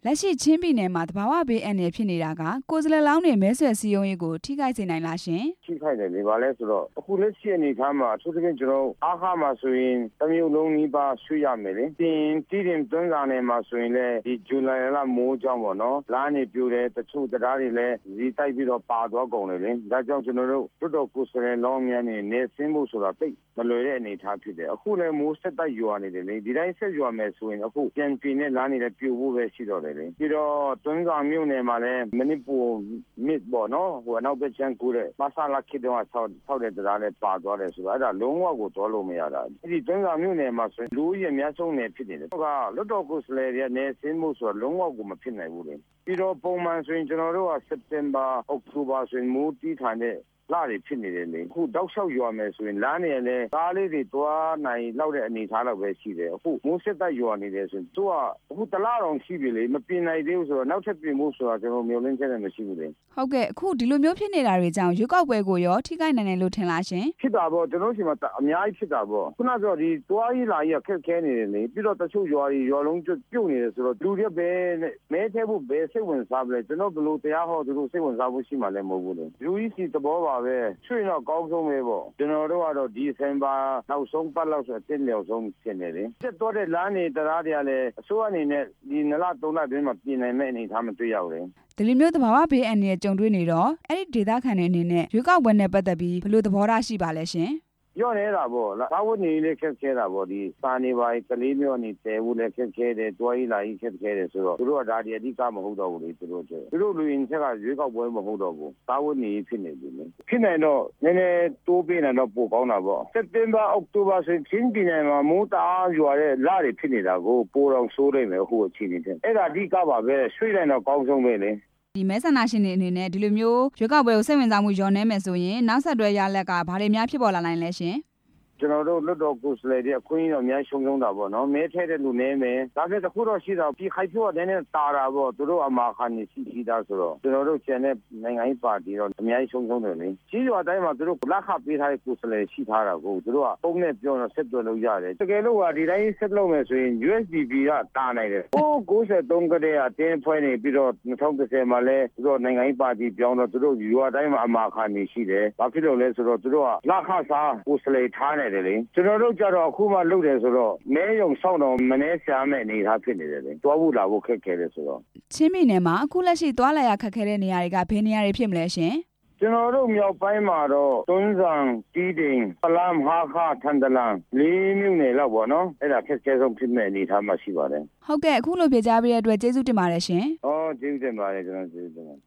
လက်ရှိချင်းပြည်နယ်မှာတဘာဝဘေးအန္တရာယ်ဖြစ်နေတာကကိုယ်စားလှယ်လောင်းတွေမဲဆွယ်စည်းရုံးရေးကိုထိခိုက်စေနိုင်လားရှင်ထိခိုက်တယ်လေဘာလဲဆိုတော့အခုလက်ရှိအနေအထားမှာအထူးသဖြင့်ကျွန်တော်အားခမှာဆိုရင်တစ်မျိုးလုံးနီးပါးရွှေ့ရမယ်လေတင်တွန်းစားနေမှာဆိုရင်လည်းဒီဇူလိုင်လမိုးကြောင့်ပေါ့နော်လားနေပြိုတယ်တချို့တရားတွေလည်းဇီးတိုက်ပြီးတော့ပါသွားကုန်တယ်လေဒါကြောင့်ကျွန်တော်တို့တွတ်တော်ကိုယ်စားလှယ်လောင်းများနေဆင်းဖို့ဆိုတာတိတ်မလွယ်တဲ့အနေအထားဖြစ်တယ်အခုလည်းမိုးဆက်တိုက်ရွာနေတယ်လေဒီတိုင်းဆက်ရွာမယ်ဆိုရင်အခုပြန်ပြင်းနဲ့လားနေလည်းပြိုဖို့ပဲရှိတော့တယ်လေပြီးတော့တွန်းစားမြို့နယ်မှာလည်းမနစ်ပူမြစ်ပေါ့နော်ဟိုနောက်ဘက်ချမ်းကူတဲ့မဆာလာခေတော့ဆောက်တဲ့တရားလည်းပါသွားတယ်ဆိုတော့အဲ့ဒါလုံးဝကိုတော်လို့မရတာအဲ့ဒီတွန်းစားမြို့နယ်မှာဆိုရင်လူကြီးအများဆုံးနယ်ဖြစ်နေတယ်ကလွတ်တော်ကိုယ်စားလှယ်တွေနေဆင်းမှုဆိုတော့လုံးဝကိုမဖြစ်နိုင်ဘူးလေပြီးတော့ပုံမှန်ဆိုရင်ကျွန်တော်တို့ကစက်တင်ဘာအောက်တိုဘာဆိုရင်မိုးတီးထိုင်တဲ့လာတွေဖြစ်နေတယ်လေအခုတောက်လျှောက်ရွာမယ်ဆိုရင်လမ်းနေလည်းကားလေးတွေတွားနိုင်လောက်တဲ့အနေအထားလောက်ပဲရှိတယ်အခုမိုးဆက်တိုက်ရွာနေတယ်ဆိုရင်သူကအခုတလားတောင်ရှိပြီလေမပြင်နိုင်သေးဘူးဆိုတော့နောက်ထပ်ပြင်ဖို့ဆိုတာကျွန်တော်မျိုးလင်းချက်နဲ့မရှိဘူးလေဟုတ်ကဲ့အခုဒီလိုမျိုးဖြစ်နေတာတွေကြောင့်ရွေးကောက်ပွဲကိုရောထိခိုက်နိုင်တယ်လို့ထင်လားရှင်ဖြစ်တာပေါ့ကျွန်တော်တို့ရှိမှာအများကြီးဖြစ်တာပေါ့ခုနကပြောဒီတွားကြီးလာကြီးခက်ခဲနေတယ်လေပြီးတော့တချို့ရွာလုံးပြုတ်နေတယ်ဆိုတော့လူတွေပဲမဲထဲဖို့ပဲစိတ်ဝင်စားပလဲကျွန်တော်ဘလို့တရားဟောသူတို့စိတ်ဝင်စားဖို့ရှိမှလည်းမဟုတ်ဘူးလေလူကြီးစီသဘောပါပဲချွေတော့ကောင်းဆုံးပဲပေါ့ကျွန်တော်တို့ကတော့ဒီဇင်ဘာနောက်ဆုံးပတ်လောက်ဆိုတစ်လျောက်ဆုံးဖြစ်နေတယ်တက်တော့တဲ့လမ်းနေတရားတွေကလည်းအစိုးရအနေနဲ့ဒီ2လ3လတွင်းမှာပြင်နိုင်မဲ့အနေအထားမတွေ့ရဘူးလေဒီလိုမျိုးတဘာဝဘေးအန္တရာယ်ကြုံတွေ့နေတော့အဲ့ဒီဒေသခံတွေအနေနဲ့ရွေးကောက်ပွဲနဲ့ပတ်သက်ပြီးဘယ်လိုသဘောထားရှိပါလဲရှင်ရော့နေတာပေါ့သာဝတ်နေလေးခက်ခဲတာပေါ့ဒီစာနေပါကလေးမျိုးနေတဲဘူးလည်းခက်ခဲတယ်တွားကြီးလာကြီးခက်ခဲတယ်ဆိုတော့သူတို့ကဒါဒီအဓိကမဟုတ်တော့ဘူးလေသူတို့လူရင်းချက်ကရွေးကောက်ပွဲမဟုတ်တော့ဘူးသာဝတ်နေဖြစ်နေပြီလေဖြစ်နေတော့နည်းနည်းတိုးပေးနေတော့ပိုကောင်းတာပေါ့စက်တင်ဘာအောက်တိုဘာဆိုရင်ချင်းပြည်နယ်မှာမိုးတအားရွာတဲ့လတွေဖြစ်နေတာကိုပိုတော့ဆိုးနေမယ်အခုအချိန်ကြီးတဲ့အဲ့ဒါအဓိကပါပဲရွှေ့လိုက်တော့ကောင်းဆုံးပဲလေဒီမဲဆန္ဒရှင်တွေအနေနဲ့ဒီလိုမျိုးရွေးကောက်ပွဲကိုစိတ်ဝင်စားမှုလျော့နေမယ်ဆိုရင်နောက်ဆက်တွဲရလက်ကဘာတွေများဖြစ်ပေါ်လာနိုင်လဲရှင်ကျွန်တော်တို့လွတ်တော်ကိုယ်စားလှယ်တွေအခွင့်အရေးတော့အများရှုံးတာပေါ့နော်မဲထဲတဲ့လူနေမယ်ဒါပေမဲ့တခုတော့ရှိတာပြီးခိုက်ပြောတဲ့နဲ့တာတာပေါ့သူတို့အမှားခံနေရှိတာဆိုတော့ကျွန်တော်တို့ကျန်တဲ့နိုင်ငံရေးပါတီတော့အများကြီးရှုံးတယ်လေကြီးရွာတိုင်းမှာသူတို့လက်ခပေးထားတဲ့ကိုယ်စားလှယ်ရှိထားတာကိုသူတို့ကပုံနဲ့ပြောတော့ဆက်သွယ်လို့ရတယ်တကယ်လို့ကဒီတိုင်းဆက်လုပ်မယ်ဆိုရင် USDP ကတာနိုင်တယ်ဟို93ကတည်းကအတင်းဖွဲ့နေပြီးတော့2010မှာလဲသူတို့နိုင်ငံရေးပါတီပြောင်းတော့သူတို့ရွာတိုင်းမှာအမှားခံနေရှိတယ်ဘာဖြစ်လို့လဲဆိုတော့သူတို့ကလက်ခစားကိုယ်စားလှယ်ထားနေတယ်လေကျွန်တော်တို့ကြတော့အခုမှလုပ်တယ်ဆိုတော့မဲယုံဆောင်တော့မနှဲရှားမဲ့အနေထားဖြစ်နေတယ်လေတွားဖို့လာဖို့ခက်ခဲတယ်ဆိုတော့ချင်းပြည်နယ်မှာအခုလက်ရှိသွားလာရခက်ခဲတဲ့နေရာတွေကဘယ်နေရာတွေဖြစ်မလဲရှင်ကျွန်တော်တို့မြောက်ပိုင်းမှာတော့တွန်းဆန်တီးတိန်ပလမ်ဟာခထန်တလန်လေးမြို့နယ်လောက်ပေါ့နော်အဲ့ဒါခက်ခဲဆုံးဖြစ်မဲ့အနေထားမှာရှိပါတယ်ဟုတ်ကဲ့အခုလိုပြေကြပေးတဲ့အတွက်ကျေးဇူးတင်ပါတယ်ရှင်ကျေးဇူးတင်ပါတယ်ကျွန်တော်ကျေးဇူးတင်ပါတယ်